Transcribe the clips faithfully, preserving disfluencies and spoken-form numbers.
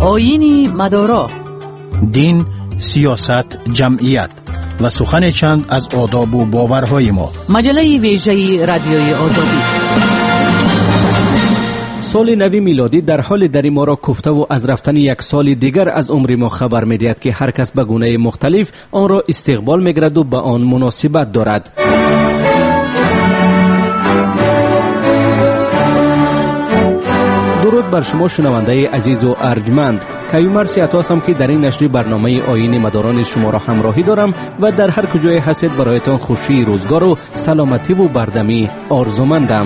آیین مدارا، دین، سیاست، جمعیت و سخن چند از آداب و باورهای ما. مجله ویژه رادیوی آزادی. سال نوی میلادی در حال دری ما را کوفته و از رفتن یک سال دیگر از عمر ما خبر می‌دهد که هر کس به گونه مختلف آن را استقبال می‌گیرد و به آن مناسبت دارد. درود بر شما شنونده عزیز و ارجمند. کیومر سیاتا هستم که در این نشر برنامه آیین مداران شما را همراهی دارم و در هر کجای هستید برایتان خوشی روزگار و سلامتی و بردمی آرزومندم.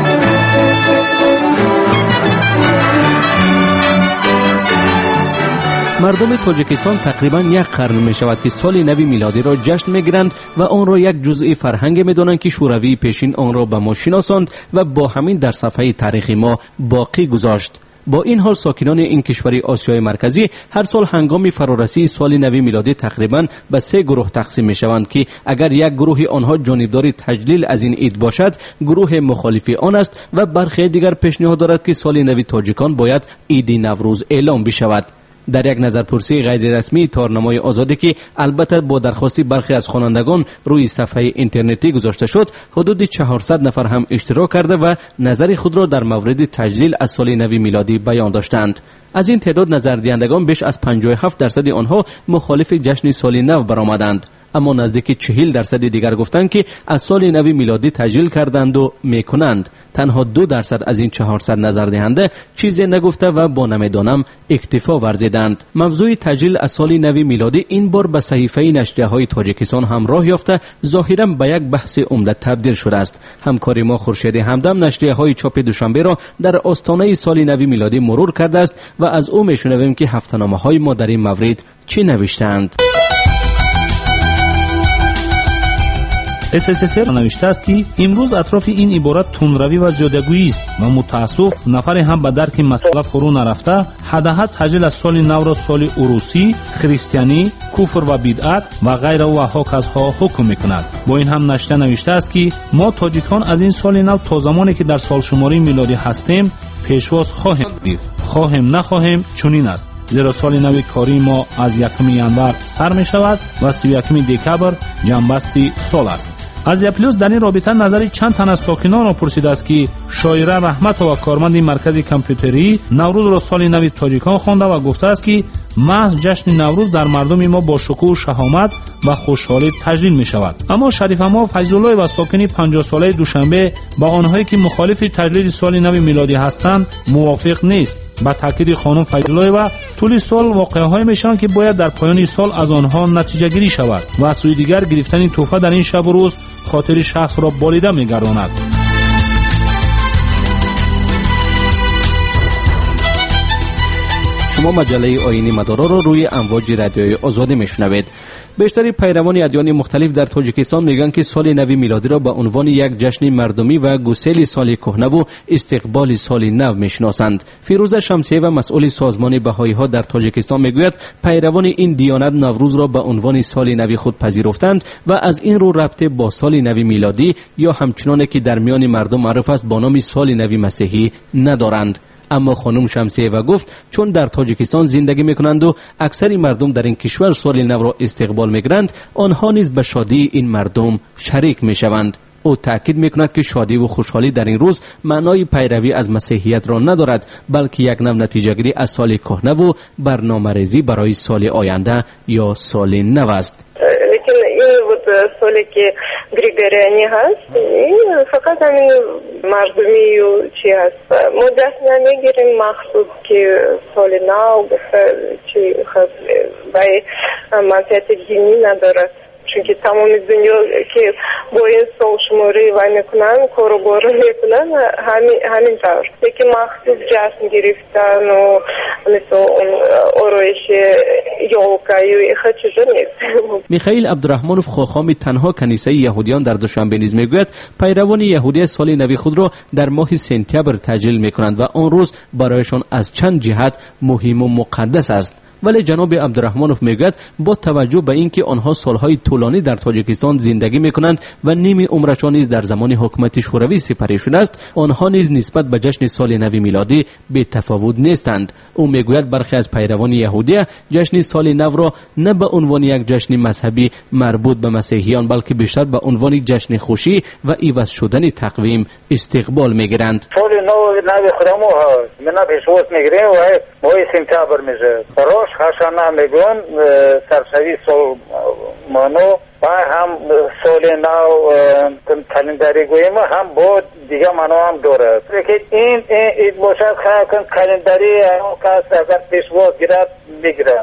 مردم تاجیکستان تقریبا یک قرن می شود که سال نوی میلادی را جشن می گیرند و آن را یک جزء فرهنگ می دانند که شوروی پیشین آن را به ما شناساند و با همین در صفحه تاریخ ما باقی گذاشت. با این حال ساکنان این کشور آسیای مرکزی هر سال هنگام فرارسی سال نوی میلادی تقریبا به سه گروه تقسیم می شوند که اگر یک گروه آنها جانبدار تجلیل از این عید باشد، گروه مخالف آن است و برخی دیگر پیشنهاد دارد که سال نوی تاجیکان باید عید نوروز اعلام بشود. در یک نظرپرسی غیر رسمی تارنمای آزادی که البته با درخواست برخی از خوانندگان روی صفحه اینترنتی گذاشته شد، حدود چهارصد نفر هم اشتراک کرده و نظر خود را در مورد تجلیل از سال نوی میلادی بیان داشتند. از این تعداد نظردهندگان بیش از پنجاه و هفت درصد آنها مخالف جشن سال نو برآمدند، اما نزدیک چهل درصد دیگر گفتند که از سال نوی میلادی تجلیل کردند و میکنند. تنها دو درصد از این چهارصد نظردهنده چیزی نگفته و با نمیدانم اکتفا ورزیدند. موضوع تجلیل از سال نوی میلادی این بار به صحیفه نشریه‌های تاجیکستان هم راه یافته، ظاهراً به یک بحث عمده تبدیل شده است. همکار ما خورشید همدم نشریه‌های چاپ دوشنبه را در آستانه سال نوی میلادی مرور کرده است و از او میشنویم که هفته‌نامه‌های ما در این مورد چی نوشتند. اس اس اس ار نوشته است که امروز اطراف این عبارت تندروی و زیادگویی است و متاسف نفر هم به درک مسئله فرو نرفته حداحد تجلیل از سال نو را سال عروسی، خریستیانی، کفر و بدعت و غیره و هاکذا حکم میکند. با این هم نشریه نوشته است که ما تاجیکان از این سال نو تا زمانی که در سال شماری میلادی هستیم پیشواز خواهیم دید، خواهیم نخواهیم چنین است، زیرا سال نو کاری ما از یکم ینور سر می شود و سی و یکم دکبر جنبستی سال است. از پلیس در این رابطه نظر چند تن از ساکنان را پرسیده است که شاعره رحمت و کارمند مرکز کامپیوتری نوروز را سال نو تاجیکان خوانده و گفته است که محض جشن نوروز در مردم ما با شکوه و شهامت و خوشحالی تجلیل می شود. اما شریف ما فیض الله و ساکنی پنجاه ساله دوشنبه با آنهایی که مخالف تجلیل سال نو میلادی هستند موافق نیست. با تاکید خانم فیض الله و طول سال واقعه های میشن که باید در پایان سال از آنها نتیجه گیری شود و از سوی دیگر گرفتن تحفه در این شب و روز خاطر شخص را بالیده میگرداند. شما مجله آیین مدارا را روی امواج رادیوی آزادی میشنوید. بیشتری پیروان ادیان مختلف در تاجیکستان میگن که سال نوی میلادی را به عنوان یک جشن مردمی و گسیل سال کهنه و استقبال سال نو میشناسند. فیروزه شمسیه و مسئول سازمان بهایی ها در تاجیکستان میگوید پیروان این دیانت نوروز را به عنوان سال نوی خود پذیرفتند و از این رو ربط با سال نوی میلادی یا همچنان که در میان مردم معروف است با نام سال نوی مسیحی ندارند. اما خانم شمسیه و گفت چون در تاجیکستان زندگی میکنند و اکثر مردم در این کشور سال نو را استقبال میگیرند، آنها نیز به شادی این مردم شریک میشوند. او تاکید میکند که شادی و خوشحالی در این روز معنای پیروی از مسیحیت را ندارد، بلکه یک نوع نتیجه گیری از سال کهنه و برنامه‌ریزی برای سال آینده یا سال نو است. لیکن این بود سالی که گریگوریانی هست، فقط همین مردمی و چی هست. ما دست نمیگیریم مخصوص که سال نو چی خب بای منطقه دینی ندارد، چون که تمام دنیا که با این سال شماری وای میکنن کارو بارو میکنن همین همین طور که مخصوص جشن گرفتن و مثل آرایش یالکایی و خود چیزا نیست. میخائیل عبدالرحمنوف خاخام تنها کنیسه یهودیان در دوشنبه نیز میگوید پیروان یهودی سال نوی خود را در ماه سپتامبر تجلیل میکنند و آن روز برایشان از چند جهت مهم و مقدس است. ولی جناب عبدالرحمنوف میگوید با توجه به اینکه آنها سالهای طولانی در تاجیکستان زندگی میکنند و نیمی عمرشان نیز در زمان حکومت شوروی سپری شده است، آنها نیز نسبت به جشن سال نو میلادی بی تفاوت نیستند. او میگوید برخی از پیروان یهودی جشن سال نو را نه به عنوان یک جشن مذهبی مربوط به مسیحیان بلکه بیشتر به عنوان جشن خوشی و عوض شدن تقویم استقبال میگیرند. سال نو نو خودمو هست، من پیشواز میگیریم و ماه سپتامبر میشه. روش هاشانا میگن سرشوی سال مانو و هم سال نو کلندری گوییم هم با دیگه منو هم داره. این این باشد خواهد کلندری هم کس اگر پیشواز گیرد میگیرم.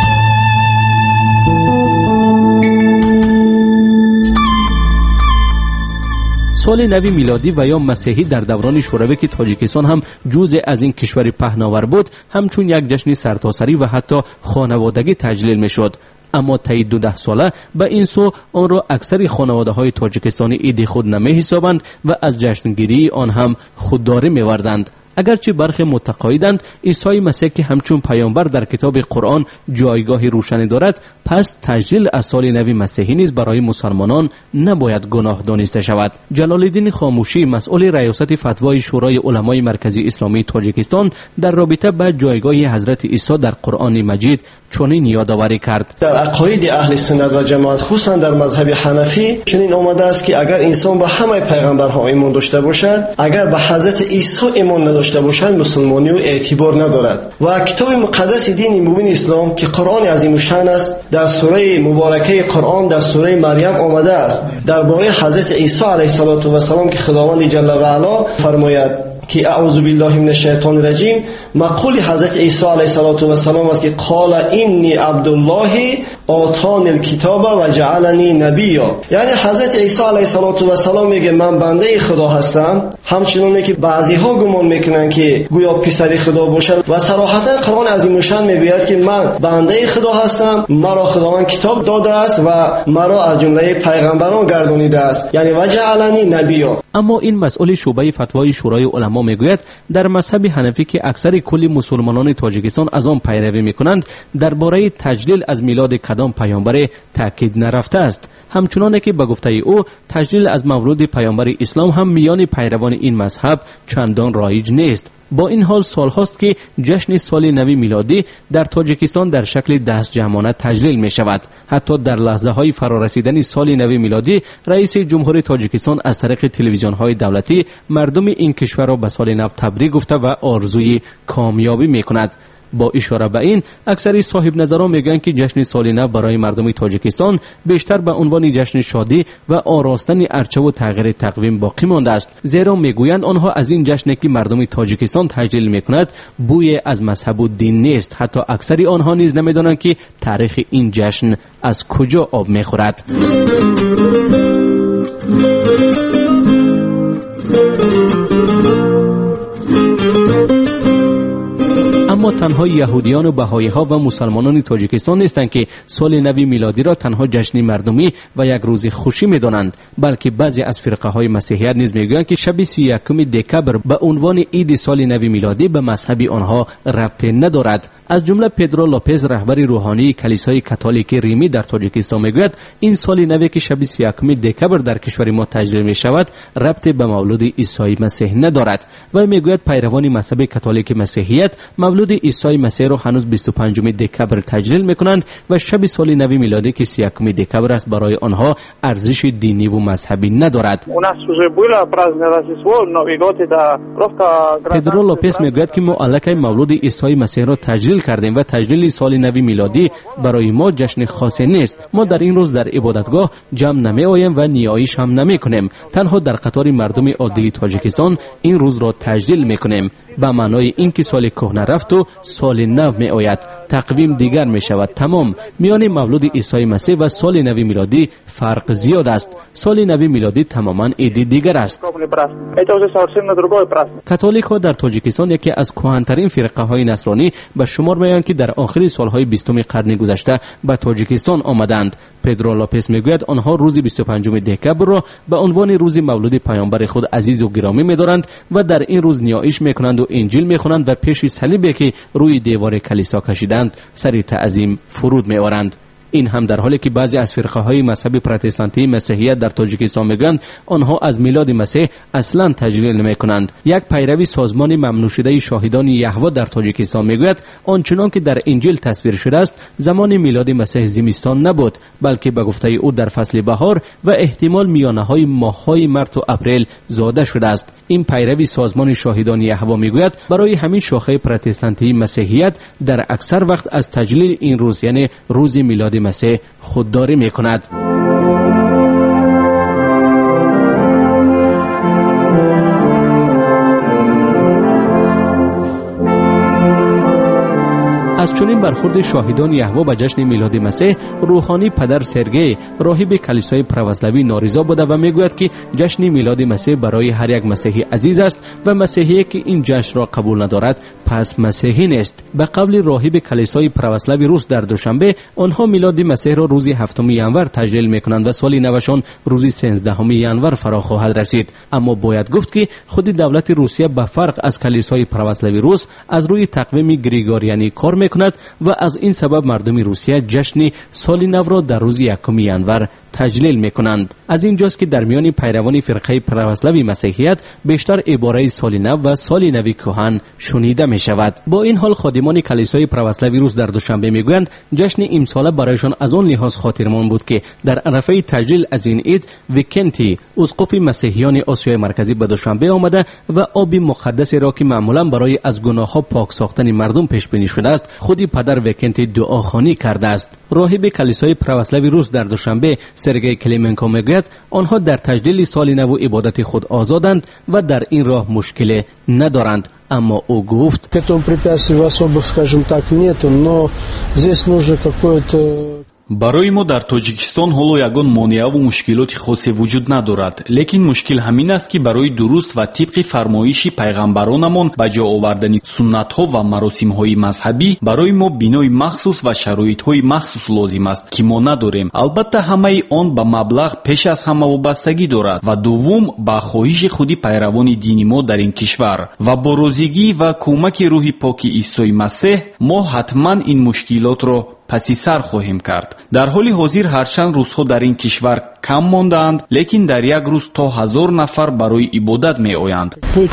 سال نو میلادی و یا مسیحی در دوران شوروی که تاجیکستان هم جزء از این کشور پهناور بود همچون یک جشن سرتاسری و حتی خانوادگی تجلیل میشد. اما طی دو ده ساله به این سو آن را اکثر خانواده های تاجیکستانی عید خود نمی حسابند و از جشنگیری آن هم خودداری می‌ورزند. اگرچه برخی معتقدند عیسی مسیح که همچون پیامبر در کتاب قرآن جایگاه روشنی دارد، پس تجلیل از سال نو مسیحی نیز برای مسلمانان نباید گناه دانسته شود. جلال الدین خاموشی مسئول ریاست فتوای شورای علمای مرکزی اسلامی تاجیکستان در رابطه با جایگاه حضرت عیسی در قرآن مجید چنین یادآوری کرد. در عقاید اهل سنت و جماعت خصوصا در مذهب حنفی چنین آمده است که اگر انسان به همه پیغمبرها ایمان داشته باشد، اگر به حضرت عیسی ایمان نداشته باشد، مسلمانی او اعتبار ندارد. و کتاب مقدس دین مبین اسلام که قرآن عظیم الشأن است، در سوره مبارکه قرآن در سوره مریم آمده است درباره حضرت عیسی علیه السلام که خداوند جل و علا فرماید که اعوذ بالله من الشیطان الرجیم، مقول حضرت عیسی علیه السلام است که قال انی عبدالله آتانی الکتاب و جعلنی نبیا. یعنی حضرت عیسی علیه السلام میگه من بنده خدا هستم، همچنانه که بعضی ها گمان میکنن که گویا پسر خدا باشد و صراحتا قرآن عظیم الشأن میگوید که من بنده خدا هستم، مرا خداوند کتاب داده است و مرا از جمله پیغمبران گردانیده است، یعنی و جعلنی نبیا. اما این مسئول شعبه فتوای شورای علما میگوید در مذهب حنفی که اکثر کل مسلمانان تاجیکستان از آن پیروی میکنند، درباره تجلیل از میلاد کدام پیامبر تاکید نرفته است. همچنانه که به گفته او تجلیل از مولود پیامبر اسلام هم میان پیروان این مذهب چندان رایج نیست. با این حال سالهاست که جشن سال نو میلادی در تاجیکستان در شکل دست جمعانه تجلیل می شود. حتی در لحظه های فرارسیدن سال نو میلادی، رئیس جمهور تاجیکستان از طریق تلویزیون های دولتی مردم این کشور را به سال نو تبریک گفته و آرزوی کامیابی می کند. با اشاره به این، اکثر صاحب نظران میگن که جشن سال نو برای مردم تاجیکستان بیشتر به عنوان جشن شادی و آراستن ارچه و تغییر تقویم باقی مانده است، زیرا میگویند آنها از این جشن که مردم تاجیکستان تجلیل میکند بوی از مذهب و دین نیست. حتی اکثر آنها نیز نمیدانند که تاریخ این جشن از کجا آب میخورد. اما تنها یهودیان و بهایی‌ها و مسلمانان تاجیکستان نیستند که سال نو میلادی را تنها جشن مردمی و یک روز خوشی می‌دانند، بلکه بعضی از فرقه‌های مسیحیت نیز می‌گویند که شب سی و یکم دکبر به عنوان عید سال نو میلادی به مذهب آنها ربطی ندارد. از جمله پدرو لوپز رهبر روحانی کلیسای کاتولیک ریمی در تاجیکستان می‌گوید این سال نو که شب سی و یکم دکبر در کشور ما تجلیل می‌شود ربطی به مولود عیسی مسیح ندارد و می‌گوید پیروان مذهب کاتولیک مسیحیت مولود عیسی مسیح را هنوز بیست و پنجم دکبر تجلیل میکنند و شب سال نو میلادی که سی و یکم دکبر است برای آنها ارزش دینی و مذهبی ندارد. پدرو لوپز میگوید که ما الکی مولود عیسی مسیح را تجلیل کردیم و تجلیل سال نو میلادی برای ما جشن خاصی نیست. ما در این روز در عبادتگاه جمع نمی آییم و نیایش هم نمی کنیم. تنها در قطار مردم عادی تاجیکستان این روز را تجلیل میکنیم به معنای اینکه سال کهنه رفت و سال نو می آید، تقویم دیگر می شود. تمام میان مولود عیسی مسیح و سال نو میلادی فرق زیاد است. سال نو میلادی تماما عید دیگر است. کاتولیک ها در تاجیکستان یکی از کهن‌ترین فرقه های نصرانی به شمار میآیند که در آخر سالهای بیستم قرن گذشته به تاجیکستان آمدند. پدرو لوپز میگوید آنها روز بیست و پنجم دکبر را به عنوان روز مولود پیامبر خود عزیز و گرامی می‌دارند و در این روز نیایش می‌کنند و انجیل می‌خوانند و پیش صلیبی که روی دیوار کلیسا کشیده رسیدند سری تعظیم فرود می آورند. این هم در حالی که بعضی از فرقه های مذهبی پروتستانتی مسیحیت در تاجیکستان میگویند آنها از میلاد مسیح اصلا تجلیل نمی کنند. یک پیروی سازمان ممنوع شده شاهدان یهوه در تاجیکستان میگوید آنچنان که در انجیل تصویر شده است زمان میلاد مسیح زمستان نبود، بلکه به گفته او در فصل بهار و احتمال میانه های ماه های مارس و اپریل زاده شده است. این پیروی سازمان شاهدان یهوه میگوید برای همین شاخه پروتستانتی مسیحیت در اکثر وقت از تجلیل این روز یعنی روز میلاد مسیح خودداری میکند. از چنین برخورد شاهدان یهوه به جشن میلاد مسیح روحانی پدر سرگئی راهب کلیسای پروسلوی نارضا بوده و میگوید که جشن میلاد مسیح برای هر یک مسیحی عزیز است و مسیحی که این جشن را قبول ندارد پس مسیحی نیست. به قول راهب کلیسای پروسلوی روس در دوشنبه آنها میلاد مسیح را روز هفتم ژانویه تجلیل میکنند و سال نوشان روز سیزدهم ژانویه فرا خواهد رسید. اما باید گفت که خود دولت روسیه به فرق از کلیسای پروسلوی روس از روی تقویم گریگوریانی کار میکند و از این سبب مردم روسیه جشن سال نو را در روز یکم ژانویه تجلیل میکنند. از اینجاست که در میان پیروان فرقه پروسلوی مسیحیت بیشتر عباره سال نو و سال نو کهن شنیده می شود. با این حال خادمان کلیسای پروسلوی روس در دوشنبه میگویند جشن امساله برایشان از آن لحاظ خاطرمان بود که در عرفه تجلیل از این عید ویکنتی اسقف مسیحیان آسیای مرکزی به دوشنبه آمده و آب مقدس را که معمولا برای از گناه ها پاک ساختن مردم پیش بینی شده است خودی پدر ویکنتی دعاخوانی کرده است. راهب کلیسای پروسلوی روس در دوشنبه سرگئی کلیمنکو میگوید آنها در تجلیل سال نو عبادت خود آزادند و در این راه مشکل ندارند. اما او گفت к этому препятствию особых, скажем так, нету, но здесь нужно какое-то барои мо дар тоҷикистон ҳоло ягон монеаву мушкилоти хосе вуҷуд надорад, лекин мушкил ҳамин аст ки барои дуруст ва тибқи фармоиши пайғамбаронамон ба ҷо овардани суннатҳо ва маросимҳои мазҳабӣ барои мо бинои махсус ва шароитҳои махсус лозим аст ки мо надорем. албатта ҳамаи он ба маблағ пеш аз ҳама вобастагӣ дорад ва дуввум ба хоҳиши худи пайравони дини мо дар ин кишвар ва бо розигӣ ва кӯмаки рӯҳи поки исои масеҳ мо ҳатман ин мушкилотро паси сар хоҳем кард. дар ҳоли ҳозир ҳарчанд рӯзҳо дар ин кишвар кам мондаанд, лекин дар як рӯз то ҳазор нафар барои ибодат меоянд.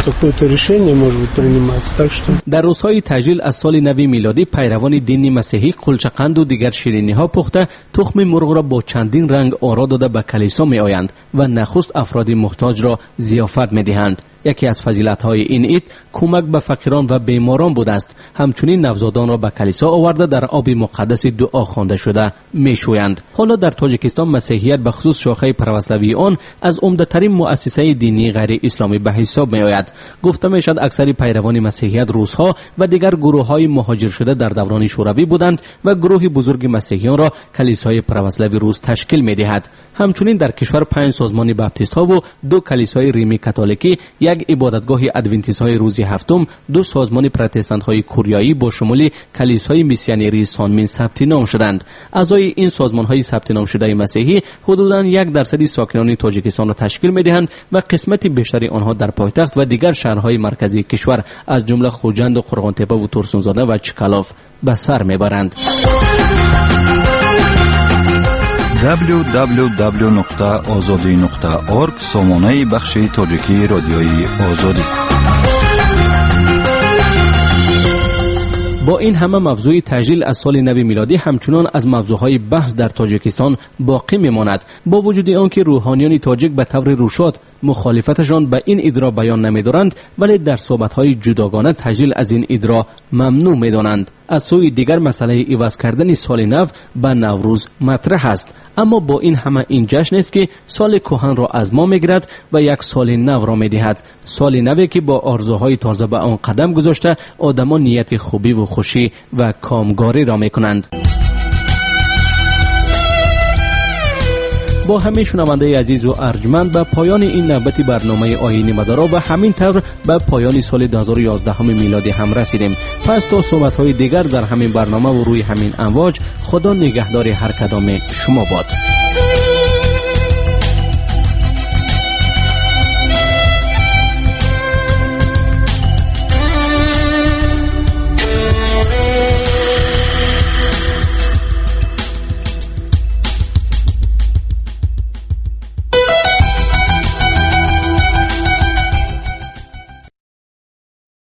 дар рӯзҳои таҷлил аз соли нави милодӣ пайравони дини масеҳӣ қулчақанду дигар шириниҳо пухта тухми мурғро бо чандин ранг оро дода ба калисо меоянд ва нахуст афроди муҳтоҷро зиёфат медиҳанд. یکی از فضیلت‌های این عید کمک به فقیران و بیماران بوده است. همچنین نوزادان را به کلیسا آورده در آب مقدس دعا خوانده شده میشویند. حالا در تاجیکستان مسیحیت به خصوص شاخه پروسلوی آن از عمده‌ترین مؤسسه دینی غیر اسلامی به حساب میآید. گفته میشد اکثر پیروان مسیحیت روس‌ها و دیگر گروه‌های مهاجر شده در دوران شوروی بودند و گروه بزرگ مسیحیان را کلیسای پروسلوی روس تشکیل می‌دهد. همچنین در کشور پنج سازمان باپتیست‌ها و دو کلیسای ریمی کاتولیکی، یک عبادتگاه ادونتیست‌های روز هفتم، دو سازمان پروتستانت‌های کوریایی با شمول کلیسای میسیونری سانمین ثبت نام شدند. اعضای این سازمان‌های ثبت نام شده مسیحی حدوداً یک درصد ساکنان تاجیکستان را تشکیل می‌دهند و قسمت بیشتری آنها در پایتخت و دیگر شهرهای مرکزی کشور از جمله خوجند و قرغانتپه و تورسونزاده و چکالاف به سر میبرند. دبلیو دبلیو دبلیو نقطه آزادی نقطه اورگ سامانه بخش تاجیکی رادیوی آزادی. با این همه موضوع تجلیل از سال نو میلادی همچنان از موضوعهای بحث در تاجیکستان باقی میماند. با وجود آنکه روحانیان تاجیک به طور روشاد مخالفتشان به این عید را بیان نمی‌دارند، ولی در صحبت‌های جداگانه تجلیل از این عید را ممنوع می‌دانند. از سوی دیگر مسئله عوض کردن سال نو به نوروز مطرح است. اما با این همه این جشن است که سال کهن را از ما می‌گیرد و یک سال نو را می‌دهد. سال نوی که با آرزوهای تازه به آن قدم گذاشته آدمان نیت خوبی و خوشی و کامگاری را می‌کنند. با همه شنونده عزیز و ارجمند به پایان این نوبت برنامه آیین مدارا و همین طور به پایان سال دو هزار و یازده میلادی هم رسیدیم. پس تا صحبت‌های دیگر در همین برنامه و روی همین امواج، خدا نگهدار هر کدام شما باد.